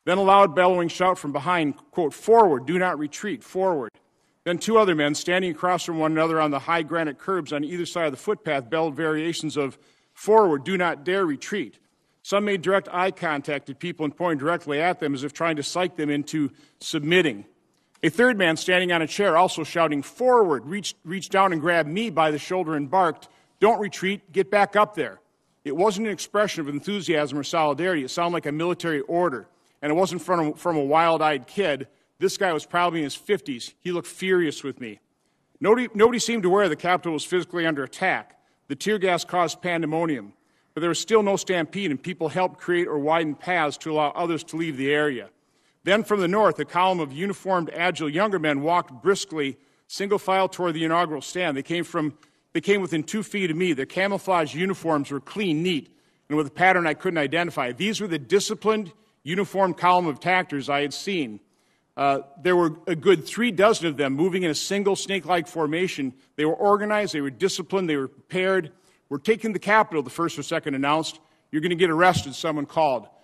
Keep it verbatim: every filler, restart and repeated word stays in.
Then a loud bellowing shout from behind, quote, "Forward, do not retreat, forward." Then two other men, standing across from one another on the high granite curbs on either side of the footpath, bellowed variations of, "Forward, do not dare retreat." Some made direct eye contact at people and pointed directly at them as if trying to psych them into submitting. A third man, standing on a chair, also shouting, "Forward," reached, reached down and grabbed me by the shoulder and barked, "Don't retreat, get back up there." It wasn't an expression of enthusiasm or solidarity. It sounded like a military order. And it wasn't from a, from a wild-eyed kid. This guy was probably in his fifties. He looked furious with me. Nobody, nobody seemed aware the Capitol was physically under attack. The tear gas caused pandemonium. But there was still no stampede, and people helped create or widen paths to allow others to leave the area. Then from the north, a column of uniformed, agile younger men walked briskly, single file toward the inaugural stand. They came, from, they came within two feet of me. Their camouflage uniforms were clean, neat, and with a pattern I couldn't identify. These were the disciplined, uniformed column of attackers I had seen. Uh, there were a good three dozen of them moving in a single snake-like formation. They were organized, they were disciplined, they were prepared. "We're taking the Capitol," the first or second announced. "You're going to get arrested," someone called.